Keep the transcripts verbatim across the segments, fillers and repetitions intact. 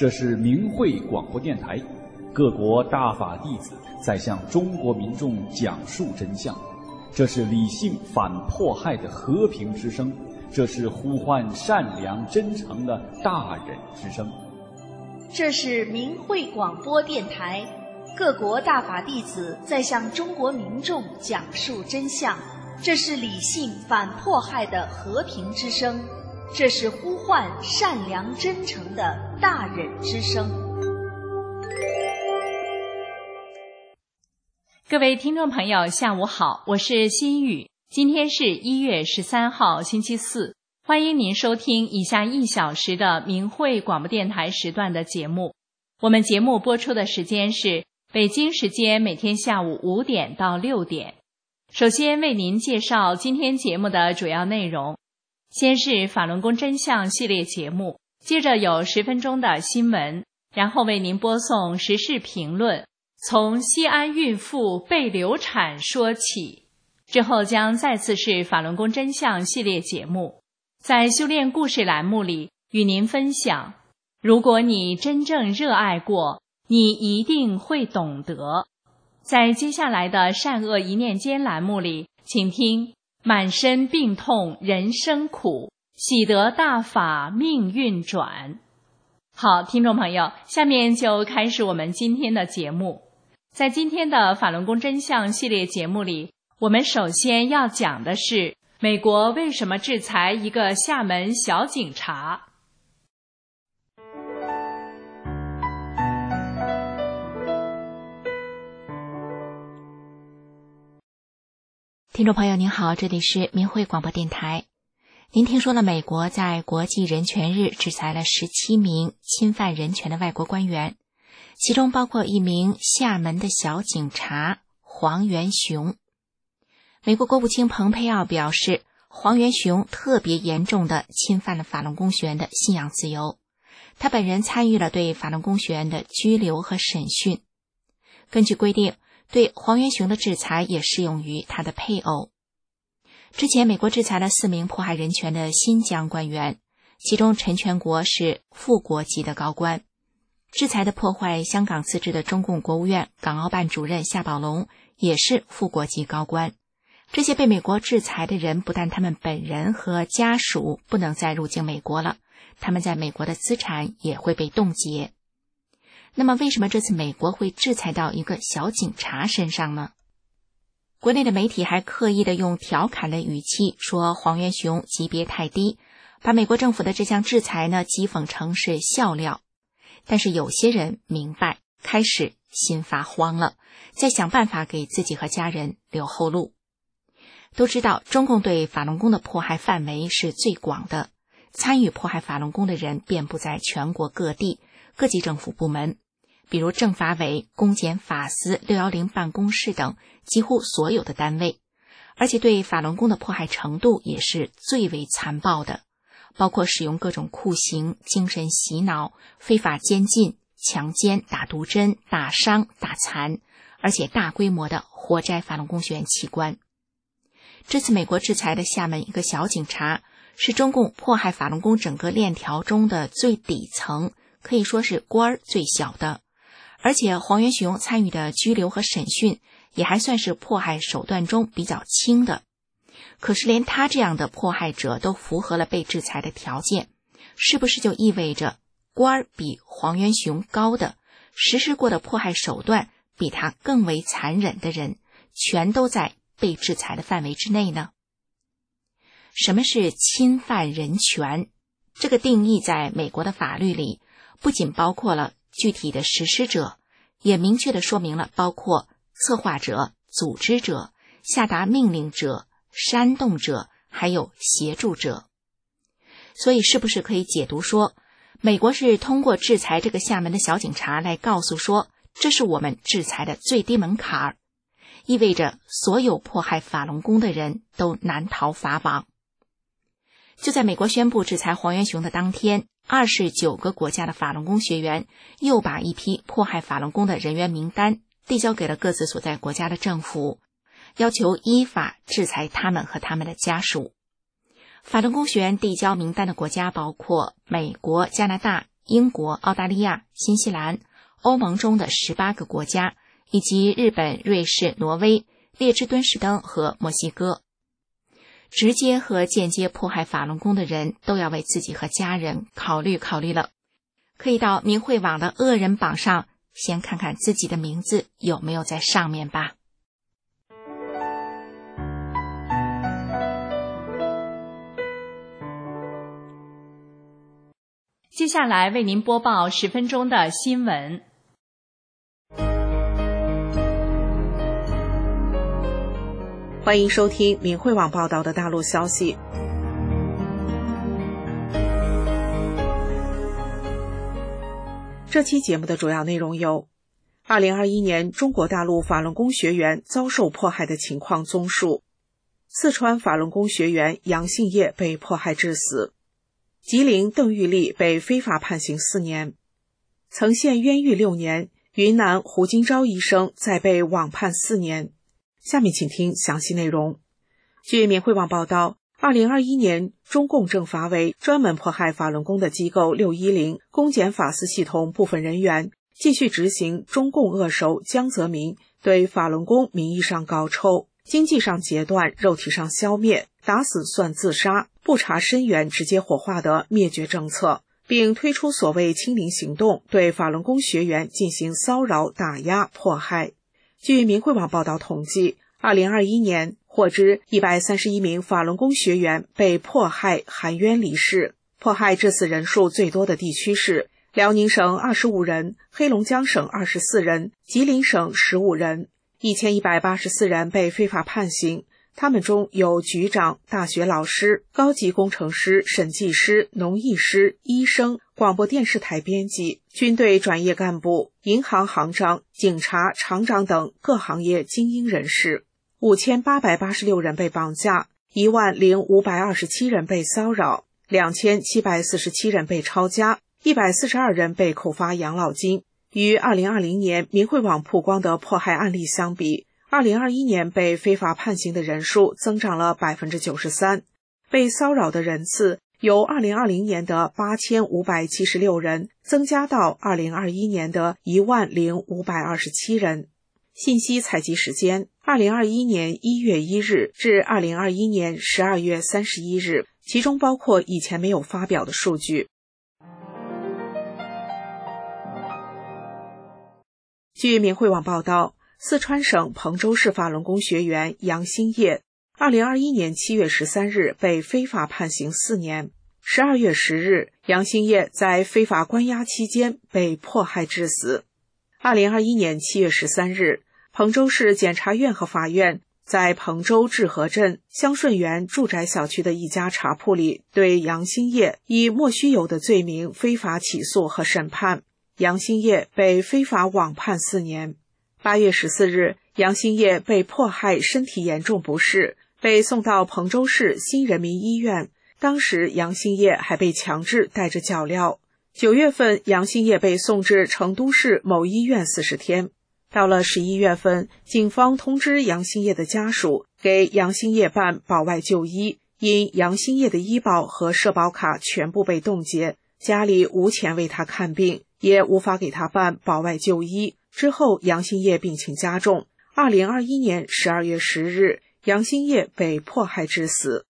这是明慧广播电台，各国大法弟子在向中国民众讲述真相。这是理性反迫害的和平之声，这是呼唤善良真诚的大忍之声。 这是明慧广播电台，各国大法弟子在向中国民众讲述真相。这是理性反迫害的和平之声，这是呼唤善良真诚的大忍之声。 各位听众朋友，下午好，我是心雨。今天是一月十三号，星期四，欢迎您收听以下一小时的明慧广播电台时段的节目。我们节目播出的时间是北京时间每天下午五点到六点。首先为您介绍今天节目的主要内容，先是法轮功真相系列节目，接着有十分钟的新闻，然后为您播送时事评论，从西安孕妇被流产说起。之后将再次是法轮功真相系列节目，在修炼故事栏目里与您分享，如果你真正热爱过，你一定会懂得。在接下来的善恶一念间栏目里，请听满身病痛人生苦，喜得大法命运转。好，听众朋友，下面就开始我们今天的节目。在今天的法轮功真相系列节目里，我们首先要讲的是美国为什么制裁一个厦门小警察。 听众朋友您好，这里是明慧广播电台。您听说了美国在国际人权日制裁了十七名侵犯人权的外国官员，其中包括一名厦门的小警察黄元雄。美国国务卿蓬佩奥表示，黄元雄特别严重地侵犯了法轮功学员的信仰自由，他本人参与了对法轮功学员的拘留和审讯。根据规定，对黄元雄的制裁也适用于他的配偶。之前美国制裁了四名迫害人权的新疆官员，其中陈全国是副国级的高官。制裁的破坏香港自治的中共国务院港澳办主任夏宝龙也是副国级高官。这些被美国制裁的人，不但他们本人和家属不能再入境美国了，他们在美国的资产也会被冻结。那么为什么这次美国会制裁到一个小警察身上呢？国内的媒体还刻意的用调侃的语气说黄元雄级别太低，把美国政府的这项制裁呢讥讽成是笑料。但是有些人明白，开始心发慌了，在想办法给自己和家人留后路。都知道中共对法轮功的迫害范围是最广的，参与迫害法轮功的人遍布在全国各地各级政府部门，比如政法委、公检法司、六一零办公室等几乎所有的单位，而且对法轮功的迫害程度也是最为残暴的，包括使用各种酷刑、精神洗脑、非法监禁、强奸、打毒针、打伤、打残，而且大规模的活摘法轮功学员器官。这次美国制裁的厦门一个小警察，是中共迫害法轮功整个链条中的最底层，可以说是官儿最小的。而且黄元雄参与的拘留和审讯也还算是迫害手段中比较轻的。可是连他这样的迫害者都符合了被制裁的条件，是不是就意味着官儿比黄元雄高的，实施过的迫害手段比他更为残忍的人，全都在被制裁的范围之内呢？什么是侵犯人权？这个定义在美国的法律里不仅包括了具体的实施者，也明确地说明了包括策划者、组织者、下达命令者、煽动者，还有协助者。所以是不是可以解读说，美国是通过制裁这个厦门的小警察来告诉说，这是我们制裁的最低门槛儿，意味着所有迫害法轮功的人都难逃法网。就在美国宣布制裁黄元雄的当天，二十九个国家的法轮功学员又把一批迫害法轮功的人员名单递交给了各自所在国家的政府，要求依法制裁他们和他们的家属。法轮功学员递交名单的国家包括美国、加拿大、 英国、澳大利亚、新西兰、欧盟中的十八个国家，以及日本、瑞士、挪威、列支敦士登和墨西哥。直接和间接迫害法轮功的人都要为自己和家人考虑考虑了。可以到明慧网的恶人榜上先看看自己的名字有没有在上面吧。 接下来为您播报十分钟的新闻。 欢迎收听明慧网报道的大陆消息。这期节目的主要内容有：二零二一年中国大陆法轮功学员遭受迫害的情况综述；四川法轮功学员杨信业被迫害致死；吉林邓玉丽被非法判刑四年；曾陷冤狱六年，云南胡金钊医生再被网判四年。下面请听详细内容。据明慧网报道，二零二一年中共政法委专门迫害法轮功的机构六一零公检法司系统部分人员继续执行中共恶手江泽民对法轮功名义上搞臭、经济上截断、肉体上消灭、打死算自杀、不查身源直接火化的灭绝政策，并推出所谓清零行动，对法轮功学员进行骚扰、打压、迫害。据明慧网报道统计，二零二一年获知一百三十一名法轮功学员被迫害含冤离世，迫害致死人数最多的地区是辽宁省二十五人、黑龙江省二十四人、吉林省十五人，一千一百八十四人被非法判刑，他们中有局长、大学老师、高级工程师、审计师、农艺师、医生、广播电视台编辑、军队转业干部、银行行长、警察、厂长等各行业精英人士。五千八百八十六人被绑架，一万零五百二十七人被骚扰，两千七百四十七人被抄家，一百四十二人被扣发养老金。与二零二零年明慧网曝光的迫害案例相比，二零二一年被非法判刑的人数增长了 百分之九十三， 被骚扰的人次由二零二零年的八千五百七十六人增加到二零二一年的一万零五百二十七人。信息采集时间：二零二一年一月一日至二零二一年十二月三十一日，其中包括以前没有发表的数据。据明慧网报道，四川省彭州市法轮功学员杨兴业二零二一年七月十三日被非法判刑四年。十二月十日，杨兴业在非法关押期间被迫害致死。二零二一年七月十三日，彭州市检察院和法院在彭州志和镇香顺园住宅小区的一家茶铺里，对杨兴业以莫须有的罪名非法起诉和审判。杨兴业被非法网判四年。八月十四日，杨兴业被迫害身体严重不适，被送到彭州市新人民医院。当时杨兴业还被强制戴着脚镣。九月份，杨兴业被送至成都市某医院四十天。到了十一月份，警方通知杨兴业的家属给杨兴业办保外就医，因杨兴业的医保和社保卡全部被冻结，家里无钱为他看病，也无法给他办保外就医。之后杨兴业病情加重，二零二一年十二月十日，杨兴业被迫害致死。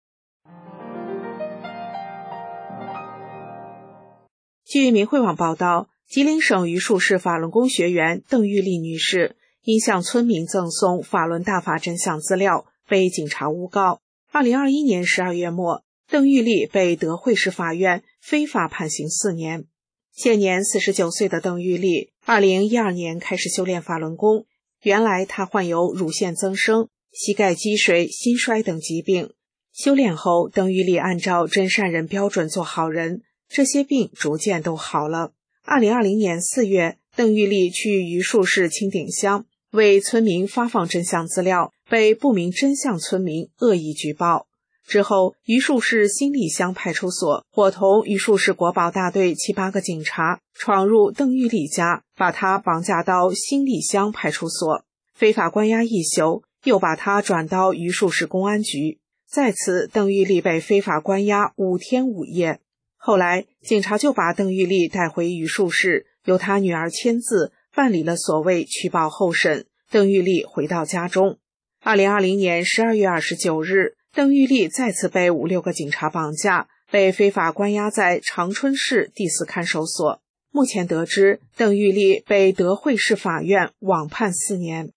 据明慧网报道，吉林省榆树市法轮功学员邓玉丽女士因向村民赠送法轮大法真相资料，被警察诬告。二零二一年十二月末，邓玉丽被德惠市法院非法判刑四年。现年四十九岁的邓玉丽，二零一二年开始修炼法轮功。原来她患有乳腺增生、膝盖积水、心衰等疾病。修炼后，邓玉丽按照真善人标准做好人，这些病逐渐都好了。二零二零年四月，邓玉丽去榆树市青顶乡为村民发放真相资料，被不明真相村民恶意举报。之后，榆树市新立乡派出所伙同榆树市国保大队七八个警察闯入邓玉丽家，把她绑架到新立乡派出所，非法关押一宿，又把她转到榆树市公安局。在此，邓玉丽被非法关押五天五夜。 后来警察就把邓玉丽带回榆树市，由他女儿签字办理了所谓取保候审，邓玉丽回到家中。二零二零年十二月二十九日，邓玉丽再次被五六个警察绑架，被非法关押在长春市第四看守所。目前得知，邓玉丽被德惠市法院网判四年。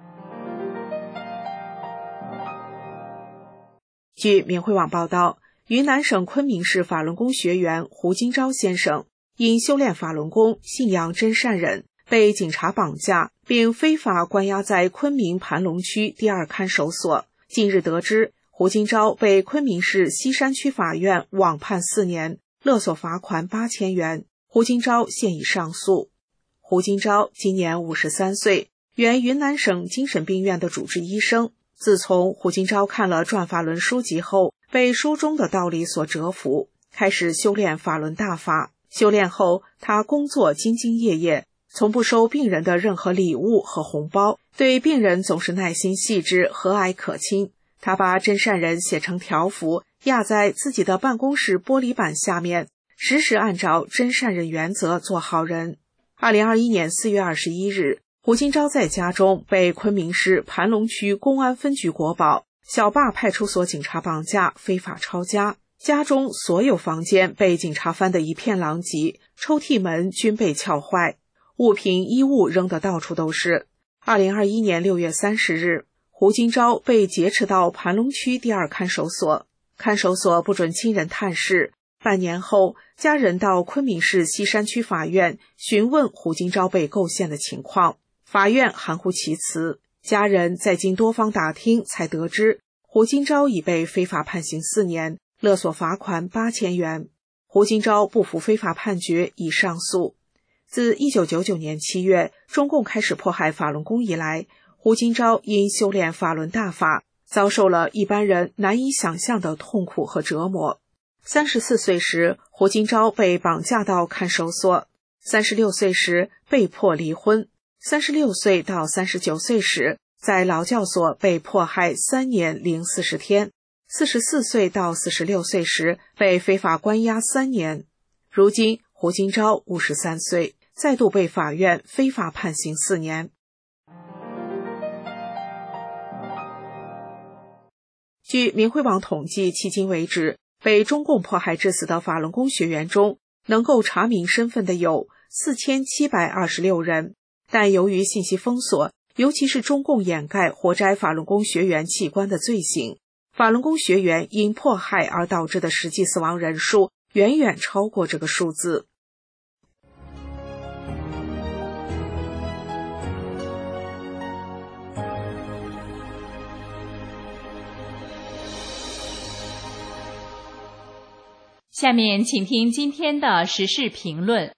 据明慧网报道，云南省昆明市法轮功学员胡金钊先生因修炼法轮功，信仰真善忍，被警察绑架，并非法关押在昆明盘龙区第二看守所。近日得知，胡金钊被昆明市西山区法院网判四年，勒索罚款八千元。胡金钊现已上诉。胡金钊今年五十三岁，原云南省精神病院的主治医生。自从胡金钊看了转法轮书籍后，被书中的道理所折服，开始修炼法轮大法。修炼后，他工作兢兢业业，从不收病人的任何礼物和红包，对病人总是耐心细致，和蔼可亲。他把真善人写成条幅，压在自己的办公室玻璃板下面，时时按照真善人原则做好人。二零二一年四月二十一日，胡金钊在家中被昆明市盘龙区公安分局国保小坝派出所警察绑架，非法抄家。家中所有房间被警察翻得一片狼藉，抽屉门均被撬坏，物品衣物扔得到处都是。二零二一年六月三十日，胡金钊被劫持到盘龙区第二看守所，看守所不准亲人探视。半年后，家人到昆明市西山区法院询问胡金钊被构陷的情况，法院含糊其辞。家人在经多方打听才得知，胡金钊已被非法判刑四年，勒索罚款八千元。胡金钊不服非法判决，已上诉。自一九九九年七月中共开始迫害法轮功以来，胡金钊因修炼法轮大法，遭受了一般人难以想象的痛苦和折磨。三十四岁时，胡金钊被绑架到看守所；三十六岁时被迫离婚；三十六岁到三十九岁时，在劳教所被迫害三年零四十天；四十四岁到四十六岁时被非法关押三年。如今，胡金钊五十三岁，再度被法院非法判刑四年。据明慧网统计，迄今为止，被中共迫害致死的法轮功学员中，能够查明身份的有四千七百二十六人，但由于信息封锁，尤其是中共掩盖活摘法轮功学员器官的罪行，法轮功学员因迫害而导致的实际死亡人数远远超过这个数字。 下面请听今天的时事评论。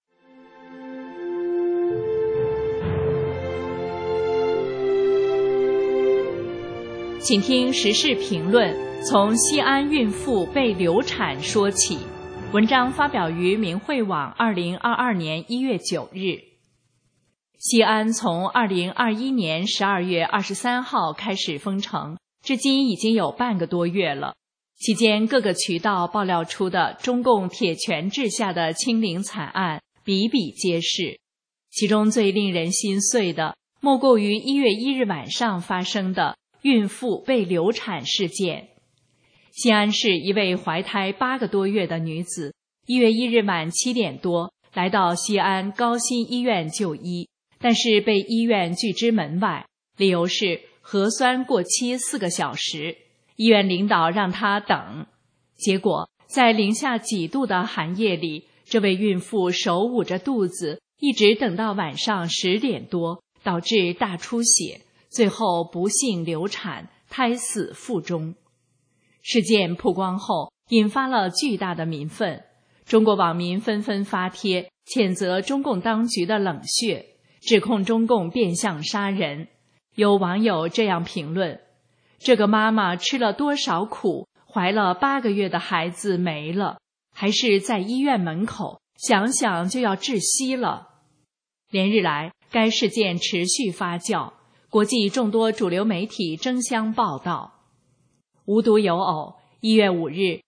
请听时事评论，从西安孕妇被流产说起。文章发表于明慧网二零二二年一月九日。西安从二零二一年十二月二十三号开始封城，至今已经有半个多月了。期间各个渠道爆料出的中共铁拳治下的清零惨案比比皆是，其中最令人心碎的莫过于一月一日晚上发生的孕妇被流产事件。西安市一位怀胎八个多月的女子，一月一日晚七点多来到西安高新医院就医，但是被医院拒之门外，理由是核酸过期四个小时。医院领导让她等，结果在零下几度的寒夜里，这位孕妇手捂着肚子，一直等到晚上十点多，导致大出血，最后不幸流产，胎死腹中。事件曝光后，引发了巨大的民愤，中国网民纷纷发帖谴责中共当局的冷血，指控中共变相杀人。有网友这样评论：这个妈妈吃了多少苦，怀了八个月的孩子没了，还是在医院门口，想想就要窒息了。连日来，该事件持续发酵，国际众多主流媒体争相报道。无独有偶，一月五日，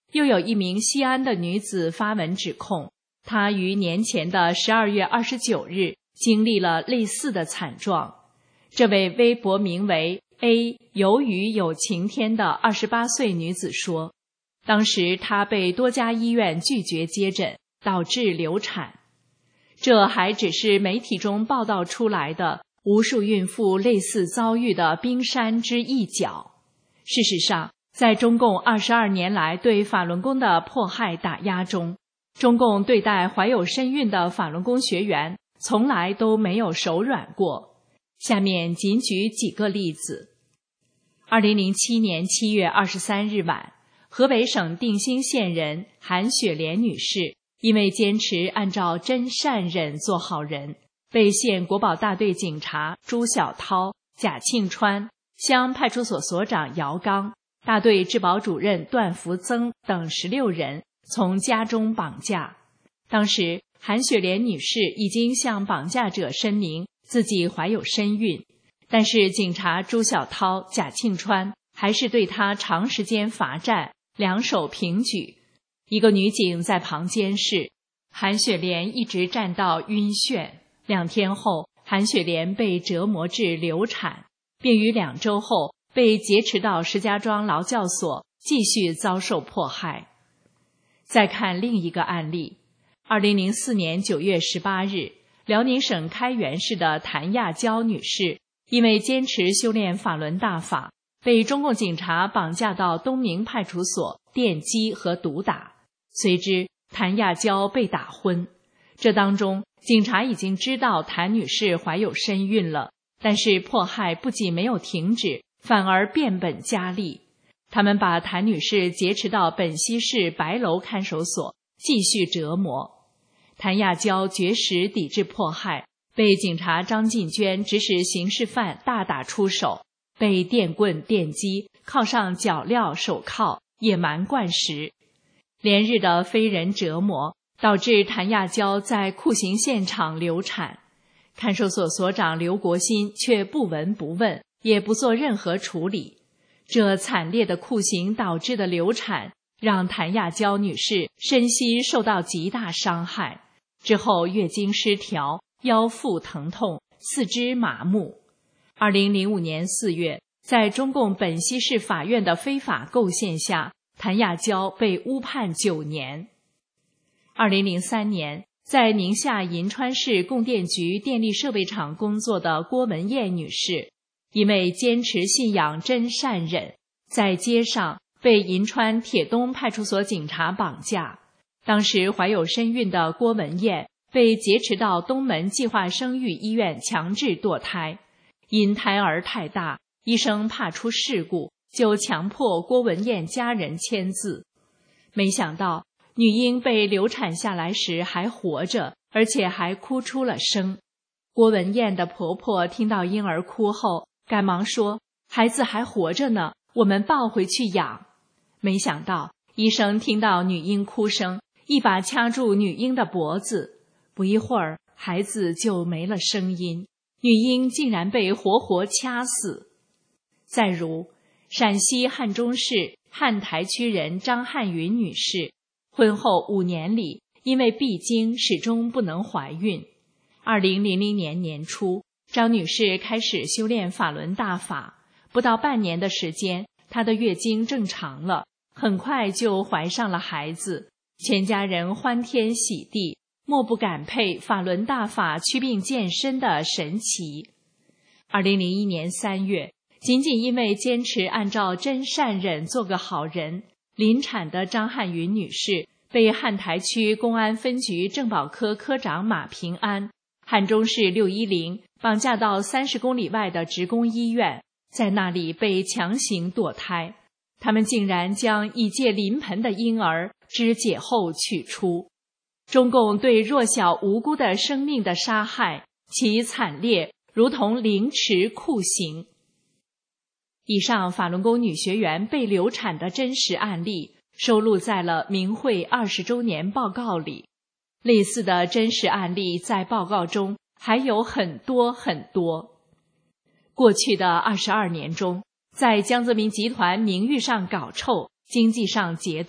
又有一名西安的女子发文指控，她于年前的十二月二十九日经历了类似的惨状。这位微博名为 A 由于有晴天的二十八岁女子说，当时她被多家医院拒绝接诊，导致流产。这还只是媒体中报道出来的无数孕妇类似遭遇的冰山之一角。事实上，在中共二十二年来对法轮功的迫害打压中，中共对待怀有身孕的法轮功学员从来都没有手软过。下面仅举几个例子。二零零七年七月二十三日晚，河北省定兴县人韩雪莲女士因为坚持按照真善忍做好人，被县国保大队警察朱小涛、贾庆川、乡派出所所长姚刚、大队治保主任段福增等十六人从家中绑架。当时韩雪莲女士已经向绑架者申明自己怀有身孕，但是警察朱小涛、贾庆川还是对她长时间罚站，两手平举。一个女警在旁监视，韩雪莲一直站到晕眩。两天后，韩雪莲被折磨至流产，并于两周后被劫持到石家庄劳教所，继续遭受迫害。再看另一个案例，二零零四年九月十八日，辽宁省开原市的谭亚娇女士因为坚持修炼法轮大法，被中共警察绑架到东明派出所电击和毒打，随之谭亚娇被打昏。这当中，警察已经知道谭女士怀有身孕了，但是迫害不仅没有停止，反而变本加厉。他们把谭女士劫持到本溪市白楼看守所，继续折磨。谭亚娇绝食抵制迫害，被警察张进娟指使刑事犯大打出手，被电棍电击，铐上脚镣手铐，野蛮灌食。连日的非人折磨导致谭亚娇在酷刑现场流产，看守所所长刘国新却不闻不问，也不做任何处理。这惨烈的酷刑导致的流产，让谭亚娇女士身心受到极大伤害，之后月经失调，腰腹疼痛，四肢麻木。二零零五年四月，在中共本溪市法院的非法构陷下，谭亚娇被误判九年。二零零三年，在宁夏银川市供电局电力设备厂工作的郭文艳女士，因为坚持信仰真善忍，在街上被银川铁东派出所警察绑架。当时怀有身孕的郭文艳被劫持到东门计划生育医院强制堕胎，因胎儿太大，医生怕出事故，就强迫郭文艳家人签字。没想到女婴被流产下来时还活着，而且还哭出了声。郭文艳的婆婆听到婴儿哭后，赶忙说：“孩子还活着呢，我们抱回去养。”没想到医生听到女婴哭声，一把掐住女婴的脖子，不一会儿，孩子就没了声音，女婴竟然被活活掐死。再如，陕西汉中市汉台区人张汉云女士，婚后五年里，因为闭经始终不能怀孕。二零零零年年初，张女士开始修炼法轮大法，不到半年的时间，她的月经正常了，很快就怀上了孩子，全家人欢天喜地，莫不感佩法轮大法祛病健身的神奇。二零零一年三月，仅仅因为坚持按照真善忍做个好人，临产的张汉云女士被汉台区公安分局政保科科长马平安、汉中市六一零绑架到三十公里外的职工医院，在那里被强行堕胎。他们竟然将已届临盆的婴儿肢解后取出。中共对弱小无辜的生命的杀害，其惨烈如同凌迟酷刑。以上法轮功女学员被流产的真实案例收录在了明慧二十周年报告里。类似的真实案例在报告中还有很多很多。过去的二十二年中，在江泽民集团名誉上搞臭，经济上截断，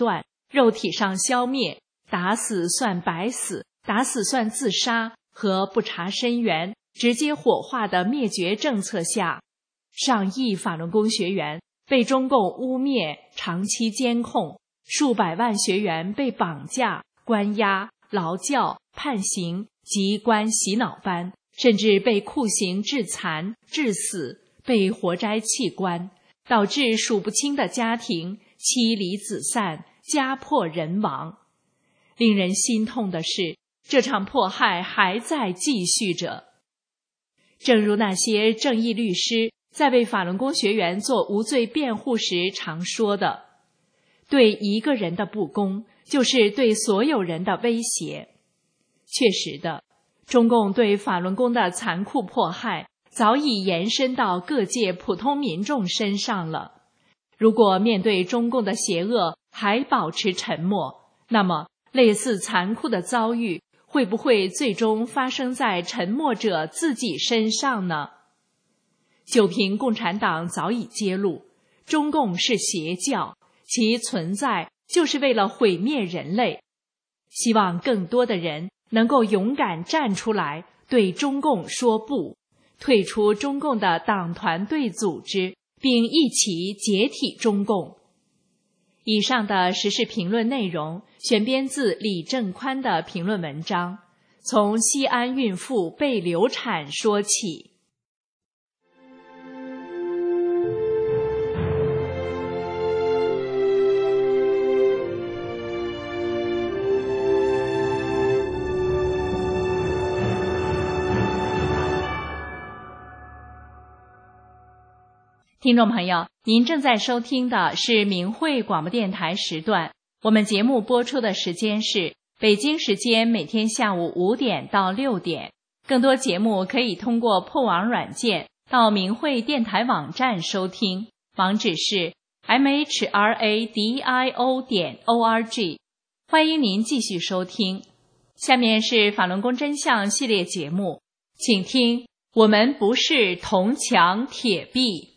肉体上消灭，打死算白死，打死算自杀和不查身源直接火化的灭绝政策下，上亿法轮功学员被中共污蔑、长期监控，数百万学员被绑架、关押、劳教、判刑及关洗脑班，甚至被酷刑致残、致死，被活摘器官，导致数不清的家庭妻离子散、家破人亡。令人心痛的是，这场迫害还在继续着。正如那些正义律师在为法轮功学员做无罪辩护时常说的，对一个人的不公，就是对所有人的威胁。确实的，中共对法轮功的残酷迫害早已延伸到各界普通民众身上了。如果面对中共的邪恶还保持沉默，那么类似残酷的遭遇会不会最终发生在沉默者自己身上呢？就凭共产党早已揭露，中共是邪教，其存在就是为了毁灭人类。希望更多的人能够勇敢站出来，对中共说不，退出中共的党团队组织，并一起解体中共。以上的时事评论内容选编自李正宽的评论文章，从西安孕妇被流产说起。听众朋友，您正在收听的是明慧广播电台时段，我们节目播出的时间是北京时间每天下午五点到六点。更多节目可以通过破网软件到明慧电台网站收听，网址是 m h r a d i o 点 o r g。 欢迎您继续收听。下面是法轮功真相系列节目，请听我们不是铜墙铁壁。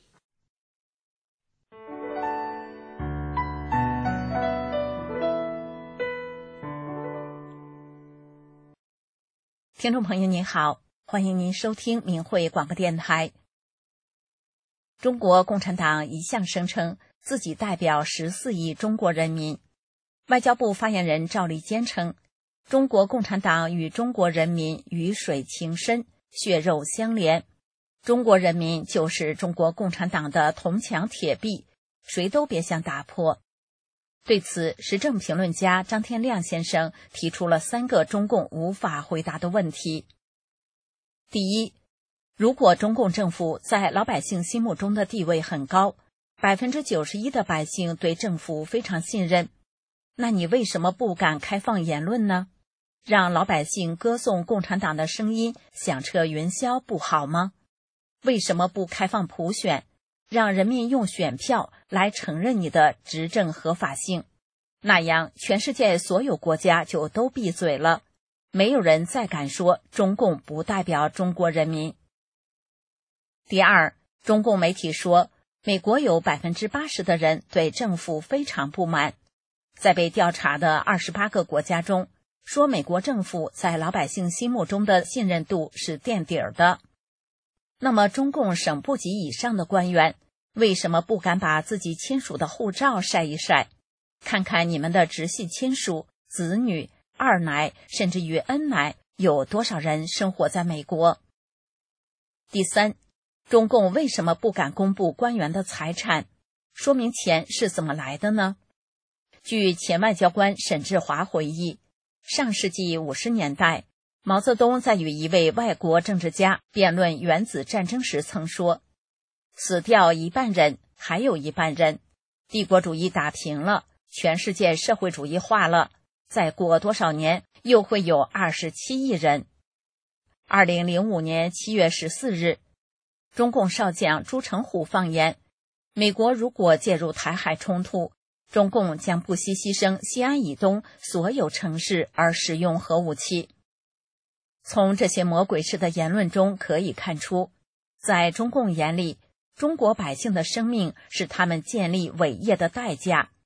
听众朋友您好，欢迎您收听明慧广播电台。中国共产党一向声称自己代表十四亿中国人民。外交部发言人赵立坚称，中国共产党与中国人民鱼水情深，血肉相连，中国人民就是中国共产党的铜墙铁壁，谁都别想打破。对此，时政评论家张天亮先生提出了三个中共无法回答的问题。第一，如果中共政府在老百姓心目中的地位很高， 百分之九十一 的百姓对政府非常信任，那你为什么不敢开放言论呢？让老百姓歌颂共产党的声音响彻云霄不好吗？为什么不开放普选，让人民用选票来承认你的执政合法性？那样全世界所有国家就都闭嘴了，没有人再敢说中共不代表中国人民。第二，中共媒体说美国有 百分之八十 的人对政府非常不满。在被调查的二十八个国家中，说美国政府在老百姓心目中的信任度是垫底儿的。那么中共省部级以上的官员为什么不敢把自己亲属的护照晒一晒，看看你们的直系亲属、子女、二奶甚至于恩奶有多少人生活在美国？第三，中共为什么不敢公布官员的财产？说明钱是怎么来的呢？据前外交官沈志华回忆，上世纪五十年代，毛泽东在与一位外国政治家辩论原子战争时曾说，死掉一半人，还有一半人，帝国主义打平了，全世界社会主义化了，再过多少年又会有二十七亿人。二零零五年七月十四日，中共少将朱成虎放言，美国如果介入台海冲突，中共将不惜牺牲西安以东所有城市而使用核武器。从这些魔鬼式的言论中可以看出，在中共眼里，中国百姓的生命是他们建立伟业的代价。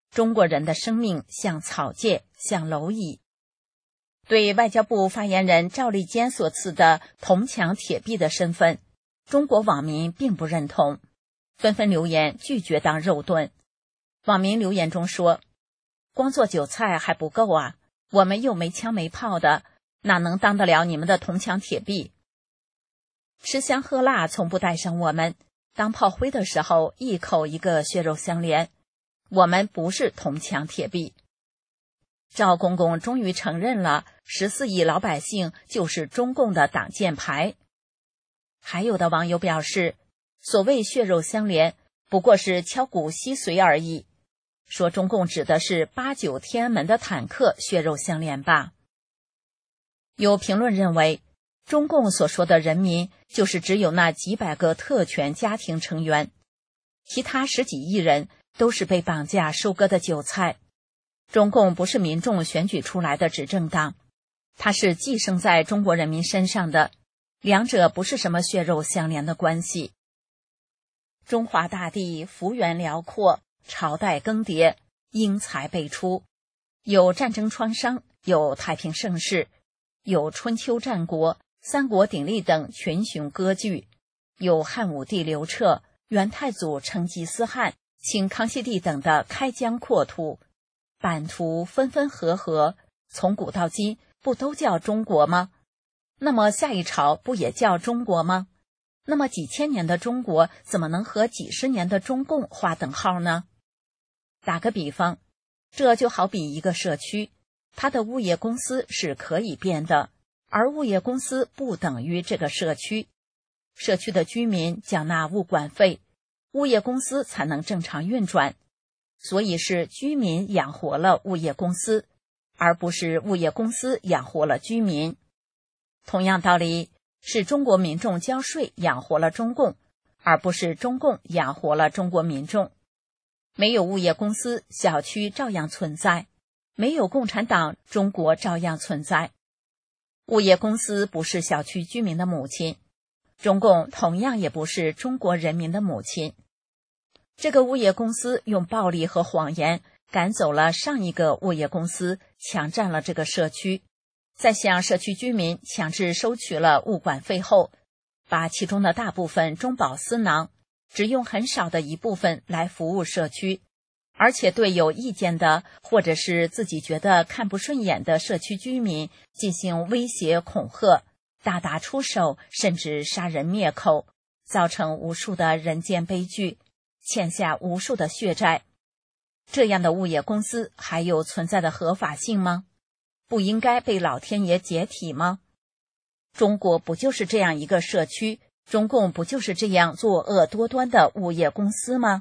中国人的生命像草芥，像蝼蚁。对外交部发言人赵立坚所赐的铜墙铁壁的身份，中国网民并不认同，纷纷留言拒绝当肉盾。网民留言中说，光做韭菜还不够啊，我们又没枪没炮的，哪能当得了你们的铜墙铁壁？吃香喝辣从不带上我们，当炮灰的时候一口一个血肉相连，我们不是铜墙铁壁。赵公公终于承认了十四亿老百姓就是中共的挡箭牌。还有的网友表示，所谓血肉相连不过是敲骨吸髓而已，说中共指的是八九天安门的坦克血肉相连吧。有评论认为，中共所说的人民就是只有那几百个特权家庭成员，其他十几亿人都是被绑架收割的韭菜。中共不是民众选举出来的执政党，它是寄生在中国人民身上的，两者不是什么血肉相连的关系。中华大地幅员辽阔，朝代更迭，英才辈出，有战争创伤，有太平盛世，有春秋战国、三国鼎立等群雄割据，有汉武帝刘彻、元太祖成吉思汗、清康熙帝等的开疆扩土，版图分分合合，从古到今不都叫中国吗？那么下一朝不也叫中国吗？那么几千年的中国怎么能和几十年的中共划等号呢？打个比方，这就好比一个社区，它的物业公司是可以变的，而物业公司不等于这个社区。社区的居民缴纳物管费，物业公司才能正常运转。所以是居民养活了物业公司，而不是物业公司养活了居民。同样道理，是中国民众交税养活了中共，而不是中共养活了中国民众。没有物业公司，小区照样存在；没有共产党，中国照样存在。物业公司不是小区居民的母亲，中共同样也不是中国人民的母亲。这个物业公司用暴力和谎言赶走了上一个物业公司，强占了这个社区，在向社区居民强制收取了物管费后，把其中的大部分中饱私囊，只用很少的一部分来服务社区，而且对有意见的或者是自己觉得看不顺眼的社区居民进行威胁恐吓，大打出手，甚至杀人灭口，造成无数的人间悲剧，欠下无数的血债。这样的物业公司还有存在的合法性吗？不应该被老天爷解体吗？中国不就是这样一个社区？中共不就是这样作恶多端的物业公司吗？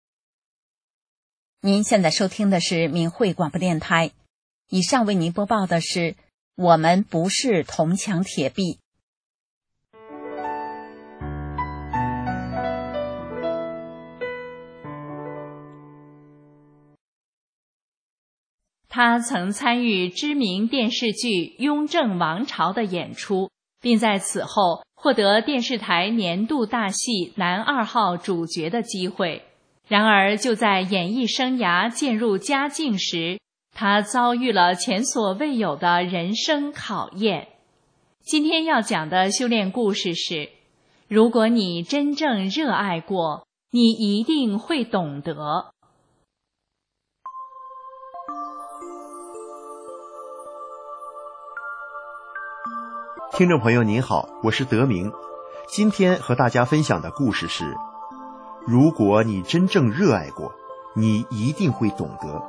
您现在收听的是明慧广播电台，以上为您播报的是我们不是铜墙铁壁。 他曾参与知名电视剧《雍正王朝》的演出，并在此后获得电视台年度大戏男二号主角的机会。然而就在演艺生涯渐入佳境时，他遭遇了前所未有的人生考验。今天要讲的修炼故事是，如果你真正热爱过，你一定会懂得。 听众朋友您好，我是德明。今天和大家分享的故事是，如果你真正热爱过，你一定会懂得。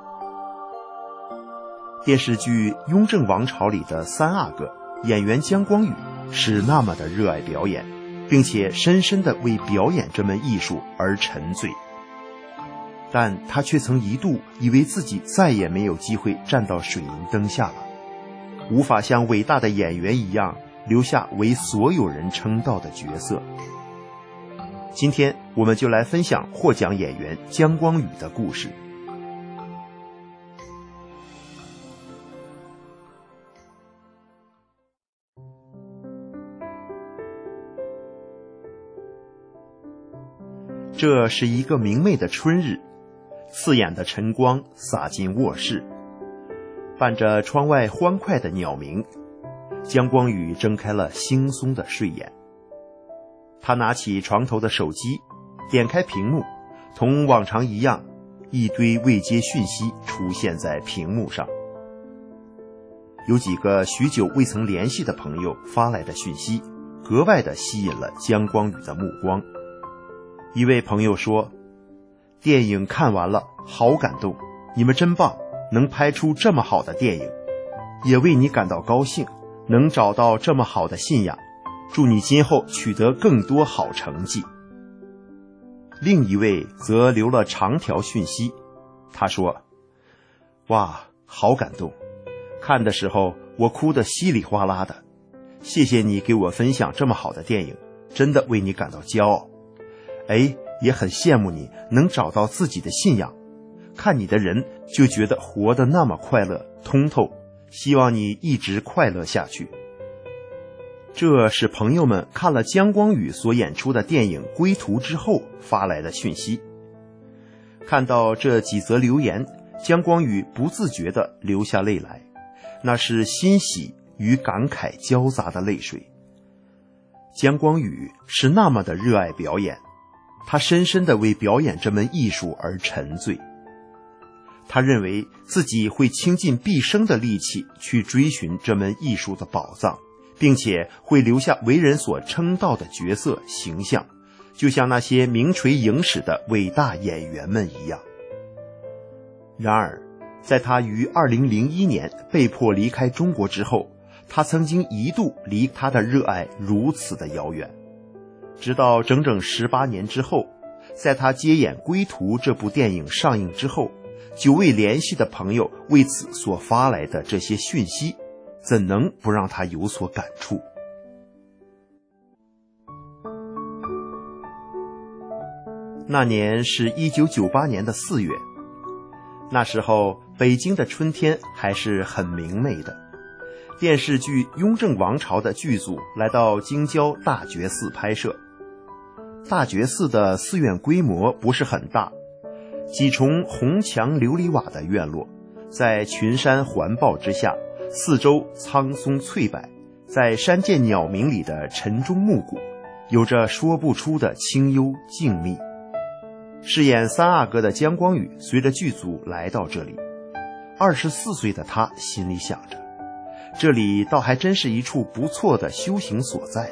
电视剧《雍正王朝》里的三阿哥演员姜光宇是那么的热爱表演，并且深深地为表演这门艺术而沉醉，但他却曾一度以为自己再也没有机会站到水银灯下了，无法像伟大的演员一样留下为所有人称道的角色。今天我们就来分享获奖演员姜光宇的故事。这是一个明媚的春日， 刺眼的晨光洒进卧室，伴着窗外欢快的鸟鸣，姜光宇睁开了惺忪的睡眼。他拿起床头的手机，点开屏幕，同往常一样，一堆未接讯息出现在屏幕上。有几个许久未曾联系的朋友发来的讯息，格外的吸引了姜光宇的目光。一位朋友说，电影看完了，好感动，你们真棒，能拍出这么好的电影，也为你感到高兴，能找到这么好的信仰，祝你今后取得更多好成绩。另一位则留了长条讯息，他说，哇，好感动，看的时候我哭得稀里哗啦的，谢谢你给我分享这么好的电影，真的为你感到骄傲。哎，也很羡慕你能找到自己的信仰，看你的人就觉得活得那么快乐通透，希望你一直快乐下去。这是朋友们看了姜光宇所演出的电影《归途》之后发来的讯息。看到这几则留言，姜光宇不自觉地流下泪来，那是欣喜与感慨交杂的泪水。姜光宇是那么的热爱表演，他深深地为表演这门艺术而沉醉。他认为自己会倾尽毕生的力气去追寻这门艺术的宝藏，并且会留下为人所称道的角色形象，就像那些名垂影史的伟大演员们一样。然而，在他于二零零一年被迫离开中国之后，他曾经一度离他的热爱如此的遥远。直到整整十八年之后，在他接演《归途》这部电影上映之后，久未联系的朋友为此所发来的这些讯息，怎能不让他有所感触？那年是一九九八年的四月，那时候北京的春天还是很明媚的。电视剧《雍正王朝》的剧组来到京郊大觉寺拍摄。大觉寺的寺院规模不是很大，几重红墙琉璃瓦的院落，在群山环抱之下，四周苍松翠柏，在山涧鸟鸣里的晨钟暮鼓，有着说不出的清幽静谧。饰演三阿哥的姜光宇随着剧组来到这里，二十四岁的他心里想着，这里倒还真是一处不错的修行所在。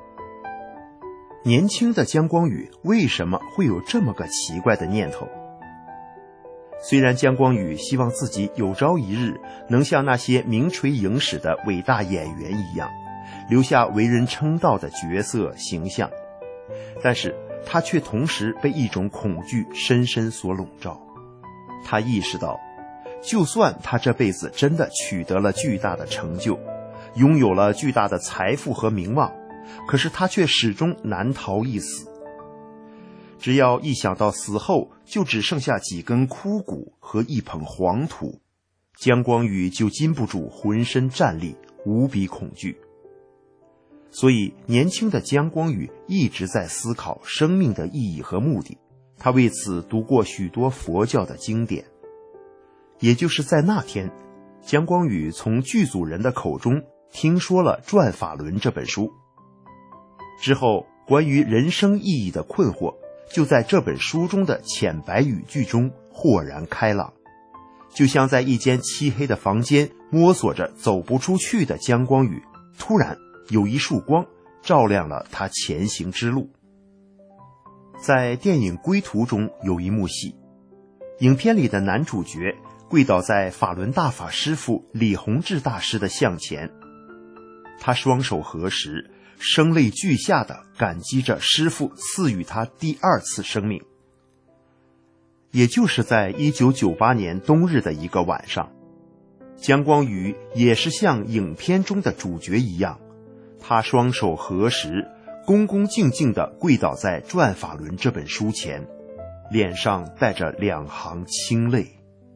年轻的姜光宇为什么会有这么个奇怪的念头？虽然姜光宇希望自己有朝一日能像那些名垂影史的伟大演员一样，留下为人称道的角色形象，但是他却同时被一种恐惧深深所笼罩。他意识到，就算他这辈子真的取得了巨大的成就，拥有了巨大的财富和名望，可是他却始终难逃一死。只要一想到死后就只剩下几根枯骨和一捧黄土，姜光宇就禁不住浑身战栗，无比恐惧。所以年轻的姜光宇一直在思考生命的意义和目的，他为此读过许多佛教的经典。也就是在那天，姜光宇从剧组人的口中听说了《转法轮》这本书。之后，关于人生意义的困惑就在这本书中的浅白语句中豁然开朗。就像在一间漆黑的房间摸索着走不出去的姜光宇，突然有一束光照亮了他前行之路。在电影《归途》中有一幕戏，影片里的男主角跪倒在法轮大法师父李洪志大师的像前，他双手合十，声泪俱下地感激着师父赐予他第二次生命。也就是在一九九八年冬日的一个晚上，姜光宇也是像影片中的主角一样，他双手合十，恭恭敬敬地跪倒在《转法轮》这本书前，脸上带着两行清泪。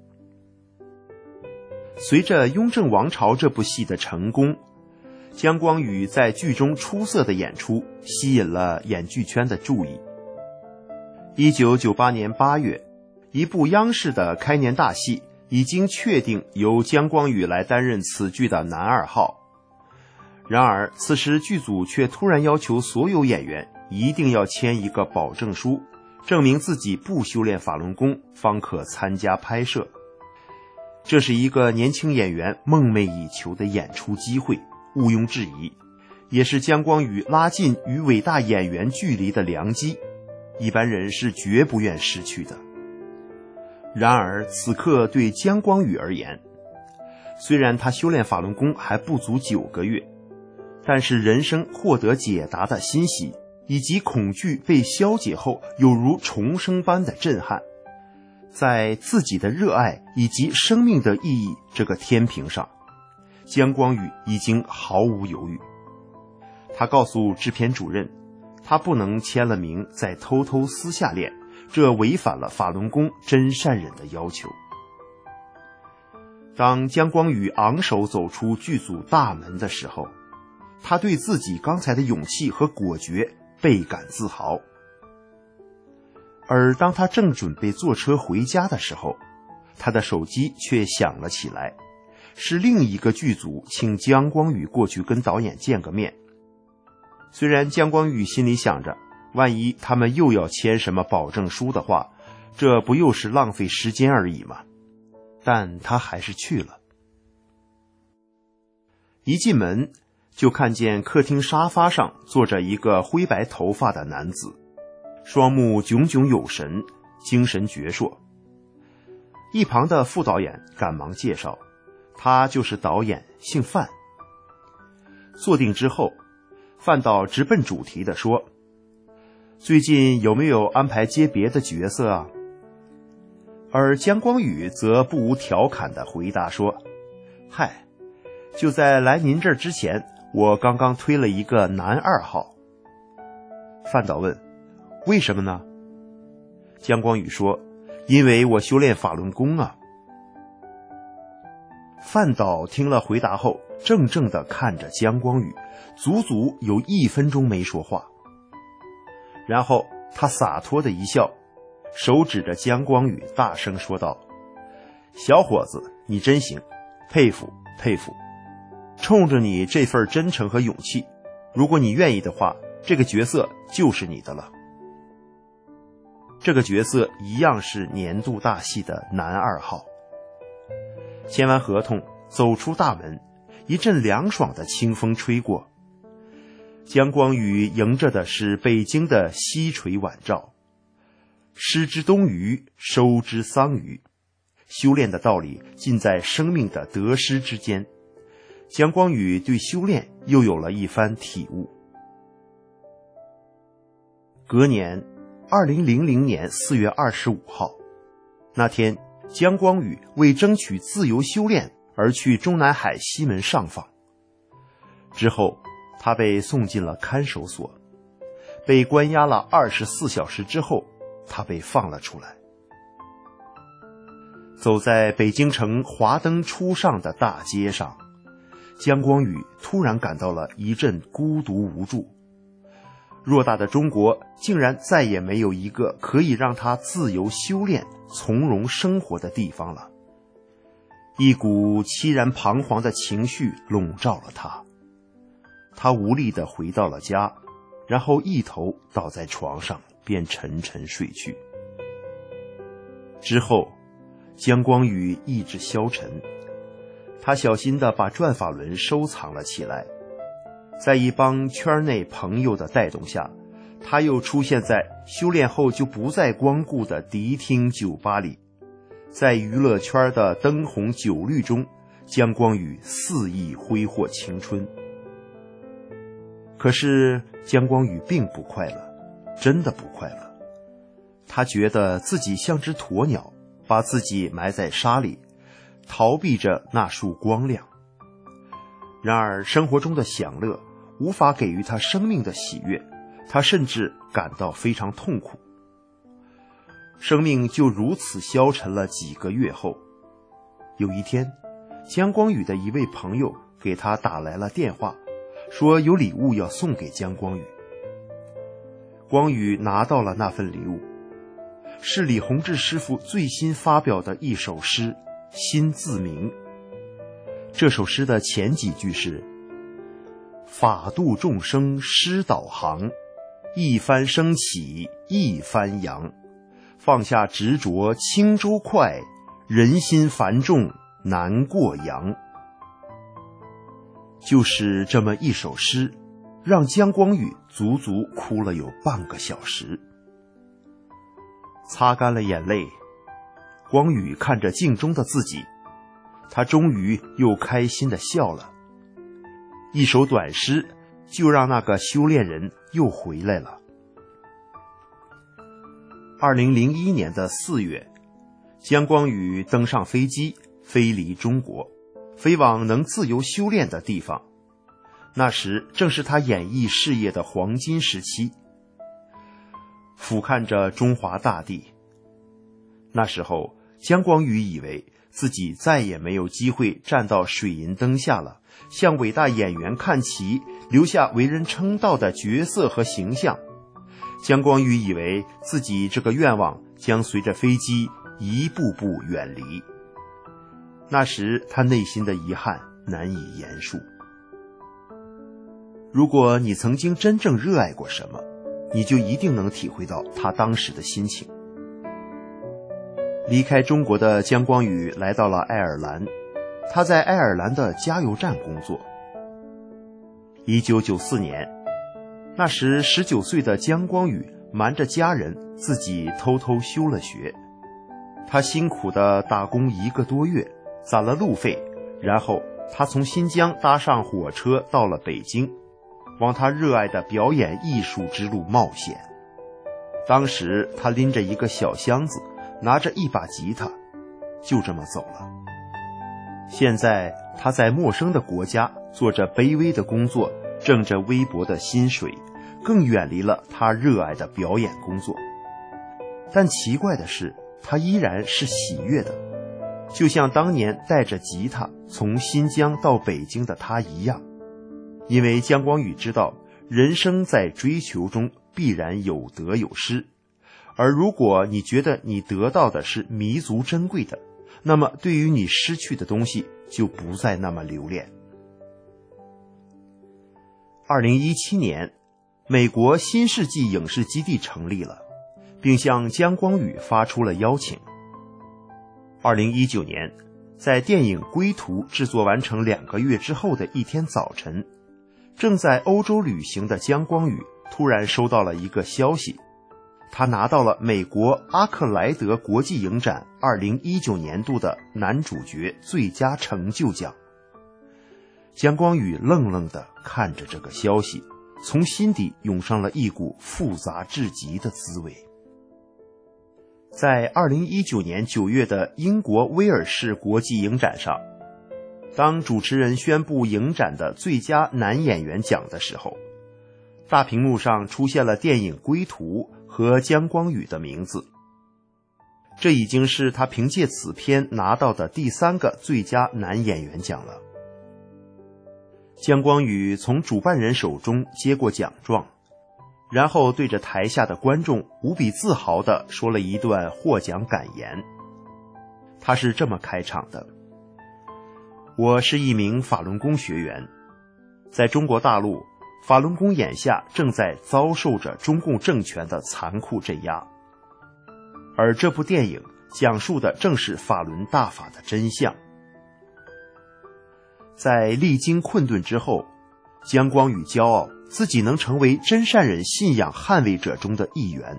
随着《雍正王朝》这部戏的成功，姜光宇在剧中出色的演出吸引了演剧圈的注意。一九九八年八月， 一部央视的开年大戏已经确定由姜光宇来担任此剧的男二号。然而此时剧组却突然要求所有演员一定要签一个保证书，证明自己不修炼法轮功方可参加拍摄。这是一个年轻演员梦寐以求的演出机会，毋庸置疑，也是姜光宇拉近与伟大演员距离的良机，一般人是绝不愿失去的。然而此刻对姜光宇而言，虽然他修炼法轮功还不足九个月，但是人生获得解答的欣喜以及恐惧被消解后有如重生般的震撼，在自己的热爱以及生命的意义这个天平上，姜光宇已经毫无犹豫。他告诉制片主任，他不能签了名再偷偷私下练，这违反了法轮功真善忍的要求。当姜光宇昂首走出剧组大门的时候，他对自己刚才的勇气和果决倍感自豪。而当他正准备坐车回家的时候，他的手机却响了起来，是另一个剧组请姜光宇过去跟导演见个面。虽然姜光宇心里想着，万一他们又要签什么保证书的话，这不又是浪费时间而已吗？但他还是去了。一进门就看见客厅沙发上坐着一个灰白头发的男子，双目炯炯有神，精神矍铄。一旁的副导演赶忙介绍，他就是导演，姓范。坐定之后，范导直奔主题地说，最近有没有安排接别的角色啊？而姜光宇则不无调侃地回答说，嗨，就在来您这儿之前，我刚刚推了一个男二号。范导问，为什么呢？姜光宇说，因为我修炼法轮功啊。范导听了回答后，怔怔地看着姜光宇，足足有一分钟没说话。然后他洒脱地一笑，手指着姜光宇大声说道，小伙子，你真行，佩服佩服，冲着你这份真诚和勇气，如果你愿意的话，这个角色就是你的了。这个角色一样是年度大戏的男二号。签完合同，走出大门，一阵凉爽的清风吹过，姜光宇迎着的是北京的西垂晚照。失之东隅，收之桑榆，修炼的道理尽在生命的得失之间。姜光宇对修炼又有了一番体悟。隔年二零零零年四月二十五号，那天姜光宇为争取自由修炼而去中南海西门上访。之后他被送进了看守所，被关押了二十四小时之后，他被放了出来。走在北京城华灯初上的大街上，姜光宇突然感到了一阵孤独无助。偌大的中国竟然再也没有一个可以让他自由修炼、从容生活的地方了。一股凄然彷徨的情绪笼罩了他，他无力地回到了家，然后一头倒在床上，便沉沉睡去。之后姜光宇意志消沉，他小心地把转法轮收藏了起来。在一帮圈内朋友的带动下，他又出现在修炼后就不再光顾的迪厅酒吧里。在娱乐圈的灯红酒绿中，姜光宇肆意挥霍青春。可是姜光宇并不快乐，真的不快乐。他觉得自己像只鸵鸟，把自己埋在沙里，逃避着那束光亮。然而生活中的享乐无法给予他生命的喜悦，他甚至感到非常痛苦。生命就如此消沉了几个月后，有一天，姜光宇的一位朋友给他打来了电话，说有礼物要送给姜光宇。光宇拿到了那份礼物， 是李洪志师傅最新发表的一首诗《新自明》。这首诗的前几句是：法度众生师导航，一帆升起一帆扬，放下执着轻舟快，人心繁重难过洋。就是这么一首诗，让姜光宇足足哭了有半个小时。擦干了眼泪，光宇看着镜中的自己，他终于又开心地笑了。一首短诗就让那个修炼人又回来了。二零零一年的四月，姜光宇登上飞机，飞离中国，飞往能自由修炼的地方。那时正是他演艺事业的黄金时期。俯瞰着中华大地，那时候姜光宇以为自己再也没有机会站到水银灯下了，向伟大演员看齐，留下为人称道的角色和形象。姜光宇以为自己这个愿望将随着飞机一步步远离。那时他内心的遗憾难以言述。如果你曾经真正热爱过什么，你就一定能体会到他当时的心情。离开中国的姜光宇来到了爱尔兰，他在爱尔兰的加油站工作。一九九四年，那时十九岁的姜光宇瞒着家人，自己偷偷休了学。他辛苦地打工一个多月，攒了路费，然后他从新疆搭上火车到了北京，往他热爱的表演艺术之路冒险。当时他拎着一个小箱子，拿着一把吉他，就这么走了。现在他在陌生的国家做着卑微的工作，挣着微薄的薪水，更远离了他热爱的表演工作。但奇怪的是，他依然是喜悦的，就像当年带着吉他从新疆到北京的他一样。因为姜光宇知道，人生在追求中必然有得有失，而如果你觉得你得到的是弥足珍贵的，那么对于你失去的东西就不再那么留恋。二零一七年，美国新世纪影视基地成立了，并向姜光宇发出了邀请。二零一九年，在电影《归途》制作完成两个月之后的一天早晨，正在欧洲旅行的姜光宇突然收到了一个消息，他拿到了美国阿克莱德国际影展二零一九年度的男主角最佳成就奖。姜光宇愣愣地看着这个消息，从心底涌上了一股复杂至极的滋味。在二零一九年九月的英国威尔士国际影展上，当主持人宣布影展的最佳男演员奖的时候，大屏幕上出现了电影《归途》和姜光宇的名字。这已经是他凭借此片拿到的第三个最佳男演员奖了。姜光宇从主办人手中接过奖状，然后对着台下的观众无比自豪地说了一段获奖感言。他是这么开场的：我是一名法轮功学员，在中国大陆，法轮功眼下正在遭受着中共政权的残酷镇压，而这部电影讲述的正是法轮大法的真相。在历经困顿之后，姜光宇骄傲自己能成为真善忍信仰捍卫者中的一员。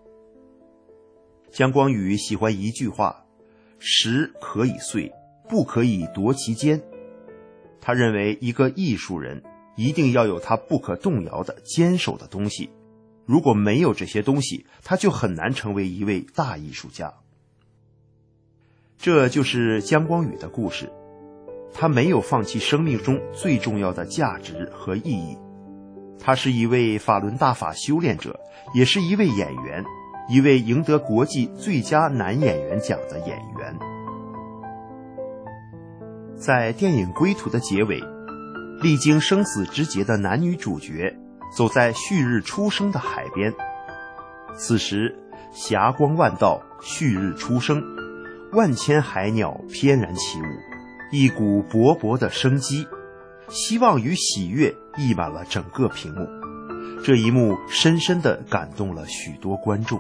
姜光宇喜欢一句话：石可以碎，不可以夺其坚。他认为一个艺术人一定要有他不可动摇的坚守的东西，如果没有这些东西，他就很难成为一位大艺术家。这就是姜光宇的故事，他没有放弃生命中最重要的价值和意义。他是一位法轮大法修炼者，也是一位演员，一位赢得国际最佳男演员奖的演员。在电影《归途》的结尾，历经生死之劫的男女主角走在旭日初升的海边， 此时霞光万道，旭日初升，万千海鸟翩然起舞，一股勃勃的生机，希望与喜悦溢满了整个屏幕。这一幕深深地感动了许多观众。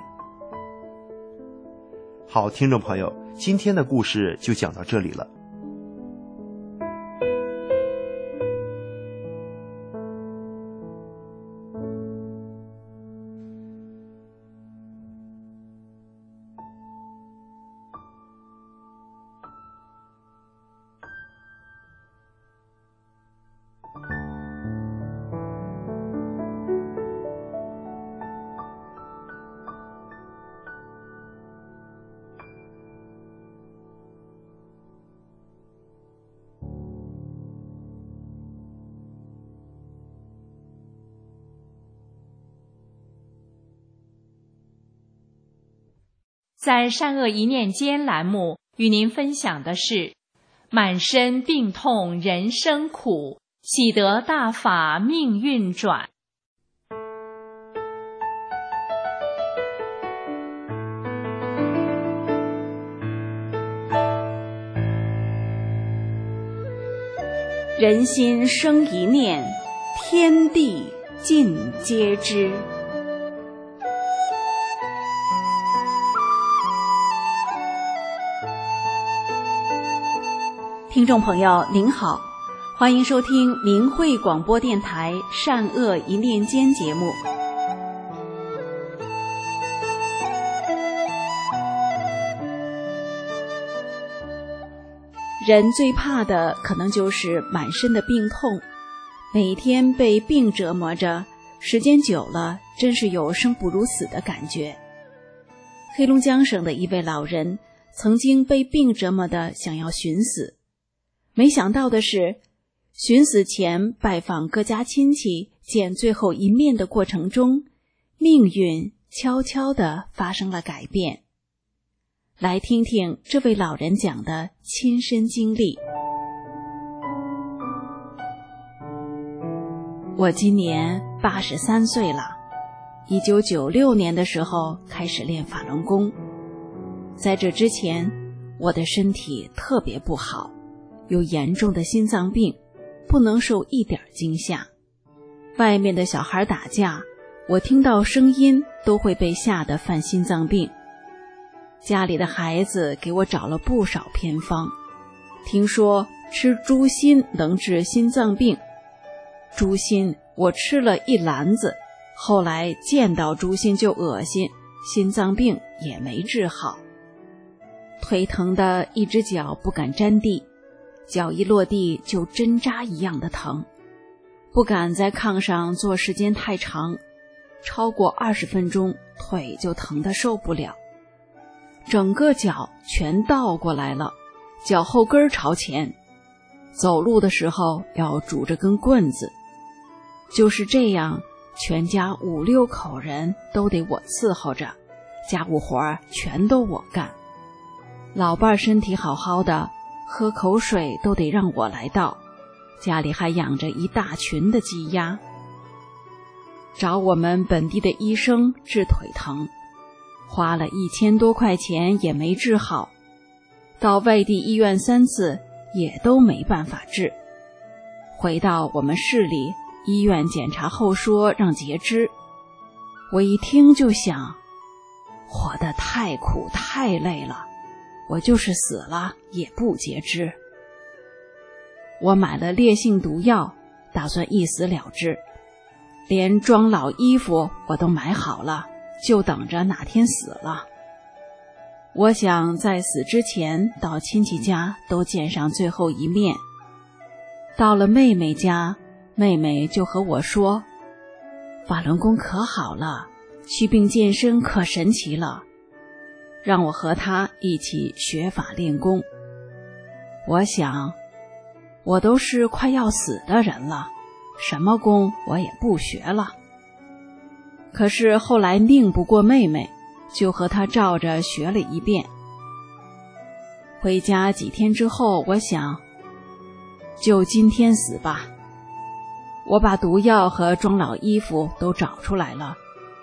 好，听众朋友，今天的故事就讲到这里了。 在善恶一念间栏目与您分享的是满身病痛人生苦，喜得大法命运转。 人心生一念，天地尽皆知。听众朋友您好，欢迎收听明慧广播电台善恶一念间节目。人最怕的可能就是满身的病痛，每天被病折磨着，时间久了真是有生不如死的感觉。黑龙江省的一位老人曾经被病折磨的想要寻死，没想到的是，寻死前拜访各家亲戚见最后一面的过程中，命运悄悄地发生了改变。来听听这位老人讲的亲身经历。我今年八十三岁了，一九九六年的时候开始练法轮功。在这之前，我的身体特别不好，有严重的心脏病，不能受一点惊吓。外面的小孩打架，我听到声音都会被吓得犯心脏病。家里的孩子给我找了不少偏方，听说吃猪心能治心脏病。猪心我吃了一篮子，后来见到猪心就恶心，心脏病也没治好。腿疼的一只脚不敢沾地，脚一落地就针扎一样的疼，不敢在炕上坐时间太长，超过二十分钟腿就疼得受不了，整个脚全倒过来了，脚后跟朝前，走路的时候要拄着根棍子。就是这样，全家五六口人都得我伺候着，家务活全都我干。老伴儿身体好好的，喝口水都得让我来倒，家里还养着一大群的鸡鸭。找我们本地的医生治腿疼，花了一千多块钱也没治好，到外地医院三次也都没办法治。回到我们市里，医院检查后说让截肢。我一听就想，活得太苦太累了，我就是死了也不截肢。我买了烈性毒药，打算一死了之，连装老衣服我都买好了，就等着哪天死了。我想在死之前到亲戚家都见上最后一面。到了妹妹家，妹妹就和我说，法轮功可好了，祛病健身可神奇了，让我和她一起学法练功。我想，我都是快要死的人了，什么功我也不学了。可是后来拧不过妹妹，就和她照着学了一遍。回家几天之后，我想，就今天死吧。我把毒药和装老衣服都找出来了，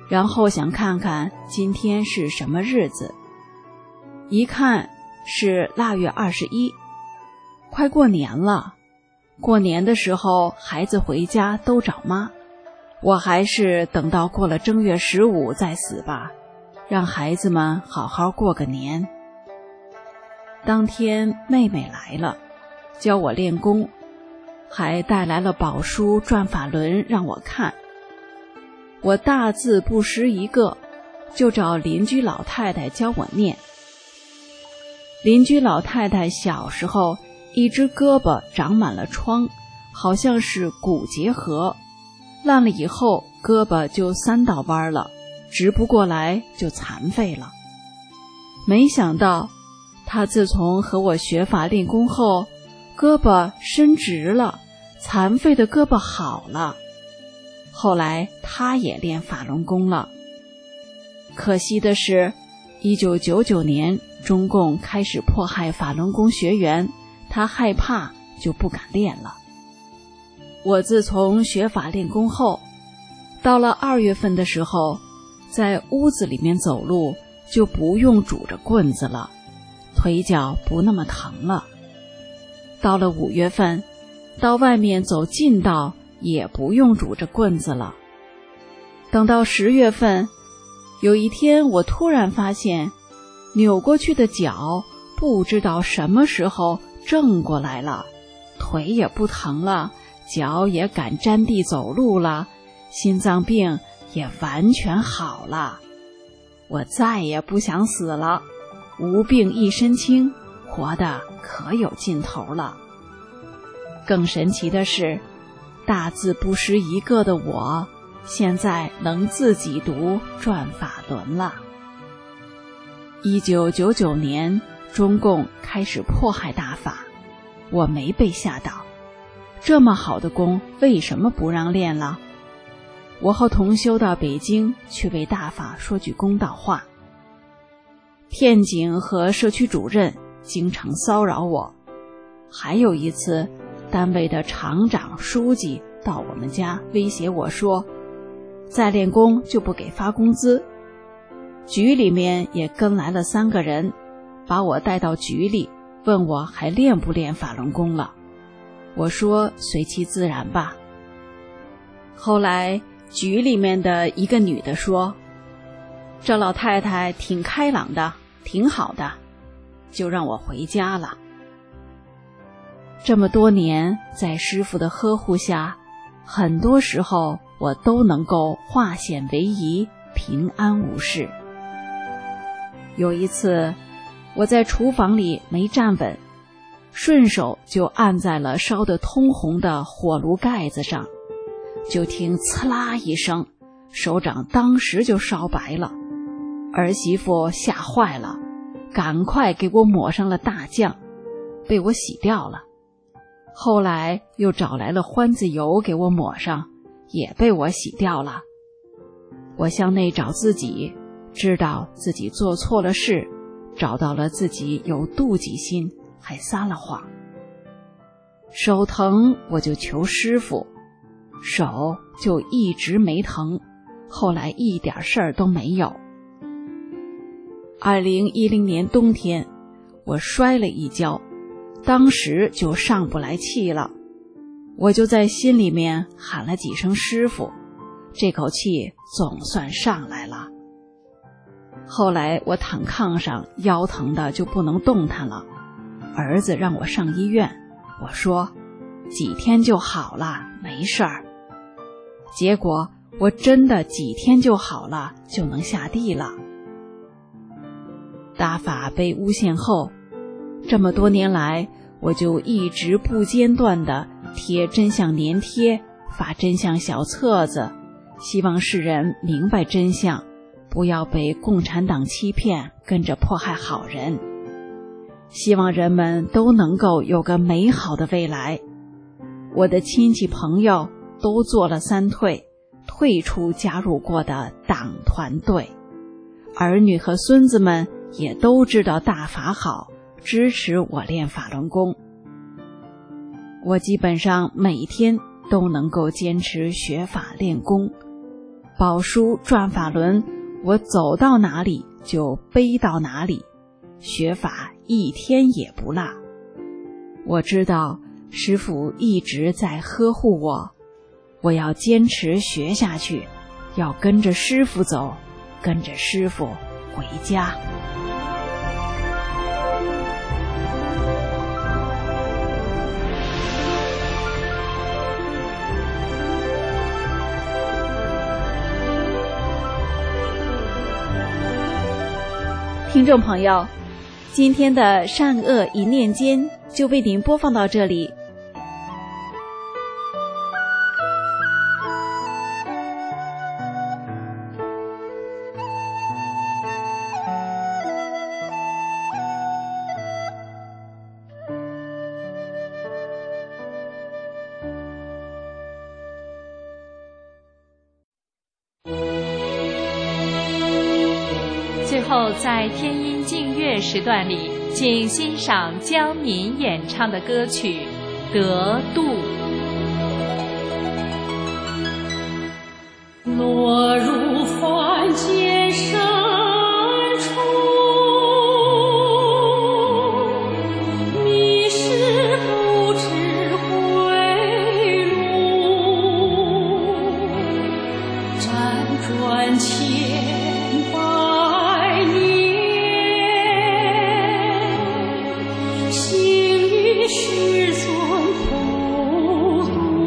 然后想看看今天是什么日子，一看是腊月二十一，快过年了。过年的时候孩子回家都找妈，我还是等到过了正月十五再死吧，让孩子们好好过个年。当天妹妹来了，教我练功，还带来了宝书转法轮让我看。我大字不识一个，就找邻居老太太教我念。邻居老太太小时候一只胳膊长满了疮，好像是骨结核，烂了以后胳膊就三道弯了，直不过来就残废了。没想到她自从和我学法练功后，胳膊伸直了，残废的胳膊好了。后来她也练法轮功了。可惜的是一九九九年中共开始迫害法轮功学员，她害怕就不敢练了。我自从学法练功后，到了二月份的时候，在屋子里面走路就不用拄着棍子了，腿脚不那么疼了。到了五月份，到外面走近道也不用拄着棍子了。等到十月份，有一天我突然发现扭过去的脚不知道什么时候正过来了，腿也不疼了，脚也敢沾地走路了，心脏病也完全好了。我再也不想死了，无病一身轻，活得可有劲头了。更神奇的是，大字不识一个的我，现在能自己读转法轮了。一九九九年，中共开始迫害大法，我没被吓倒。这么好的功，为什么不让练了？我和同修到北京去为大法说句公道话。片警和社区主任经常骚扰我，还有一次单位的厂长书记到我们家威胁我说，再练功就不给发工资。局里面也跟来了三个人，把我带到局里，问我还练不练法轮功了。我说随其自然吧。后来局里面的一个女的说，这老太太挺开朗的，挺好的，就让我回家了。这么多年在师父的呵护下，很多时候我都能够化险为夷，平安无事。有一次我在厨房里没站稳，顺手就按在了烧得通红的火炉盖子上，就听呲啦一声，手掌当时就烧白了。儿媳妇吓坏了，赶快给我抹上了大酱，被我洗掉了。后来又找来了欢子油给我抹上，也被我洗掉了。我向内找自己，知道自己做错了事，找到了自己有妒忌心，还撒了谎。手疼我就求师父，手就一直没疼，后来一点事儿都没有。二零一零年冬天，我摔了一跤，当时就上不来气了，我就在心里面喊了几声师父，这口气总算上来了。后来我躺炕上，腰疼的就不能动弹了，儿子让我上医院，我说几天就好了，没事儿。结果我真的几天就好了，就能下地了。大法被诬陷后，这么多年来我就一直不间断地贴真相粘贴，发真相小册子，希望世人明白真相，不要被共产党欺骗，跟着迫害好人。希望人们都能够有个美好的未来。我的亲戚朋友都做了三退，退出加入过的党团队，儿女和孙子们也都知道大法好，支持我练法轮功。我基本上每天都能够坚持学法练功， 宝书转法轮，我走到哪里就背到哪里，学法一天也不落。我知道师父一直在呵护我，我要坚持学下去，要跟着师父走，跟着师父回家。听众朋友，今天的善恶一念间就为您播放到这里。 最后，在天音净乐时段里，请欣赏江敏演唱的歌曲《得度》。 落入凡间深处，迷失不知回路，辗转千百年，幸与师尊同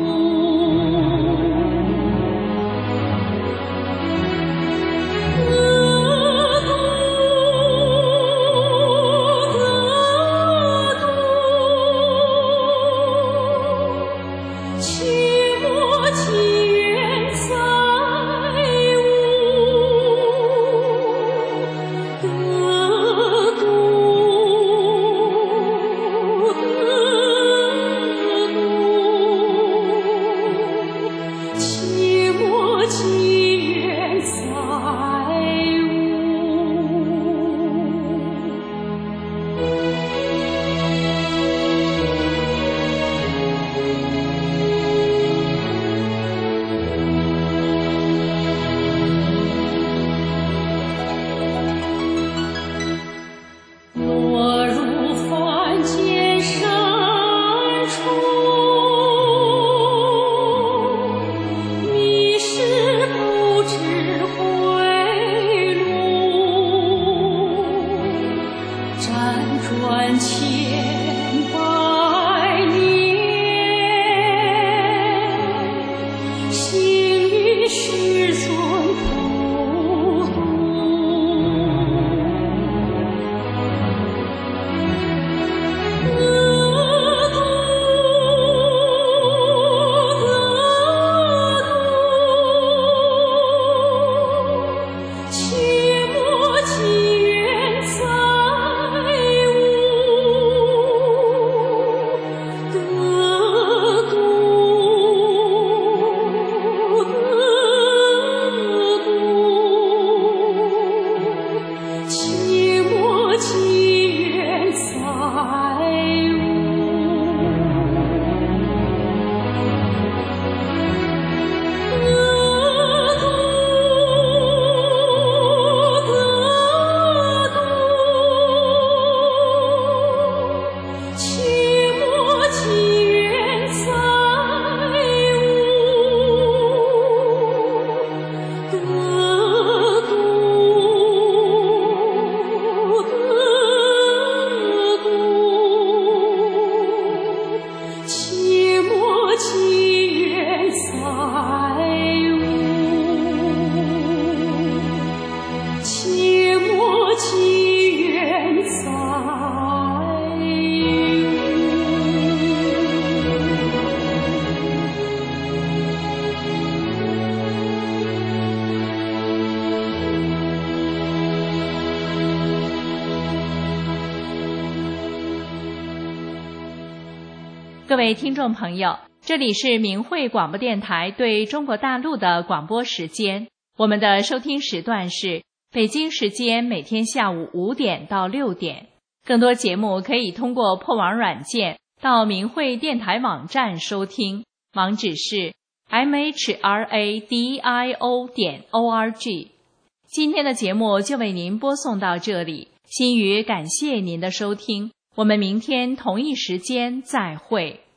各位听众朋友，这里是明慧广播电台对中国大陆的广播时间。我们的收听时段是北京时间每天下午五点到六点。更多节目可以通过破网软件到明慧电台网站收听，网址是 m h r a d i o 点 o r g。今天的节目就为您播送到这里，心语感谢您的收听，我们明天同一时间再会。